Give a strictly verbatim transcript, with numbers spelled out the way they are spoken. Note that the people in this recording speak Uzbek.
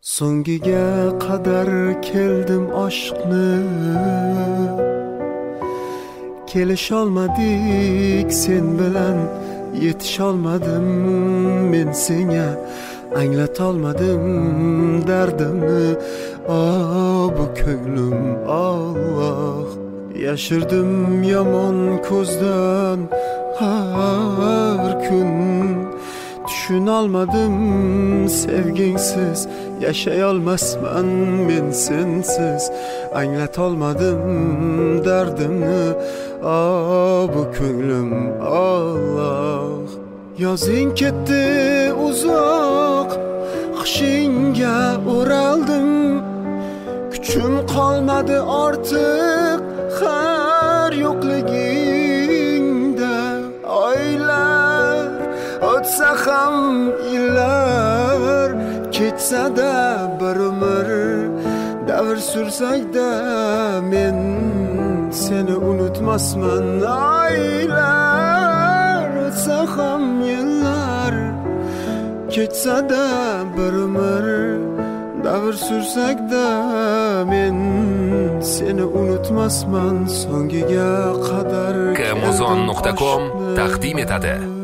So'ngiga qadar keldim aşkni, kelisholmadik sen bilan, yetisholmadim men senga, anglatolmadim dardimni. Ah bu ko'nglim Allah, yashirdim yomon ko'zdan har kun. Tushunolmadim sevgingsiz, yashay olmasman men sensiz, anglatolmadim dardimni. Ah bu ko'nglim Allah. Yozing ketdi uzoq, qishingga o'raldim, kuchim qolmadi ortiq har yo'qligingda. Oylar o'tsa ham yillar, kechsa-da bir umr, davr sursak-da men seni unutmasman. Oylar o'tsa ham yillar, kechsa-da bir umr, davr sursak-da men seni unutmasman. So'ngiga qadar Kmozon nuqta com taqdim etadi.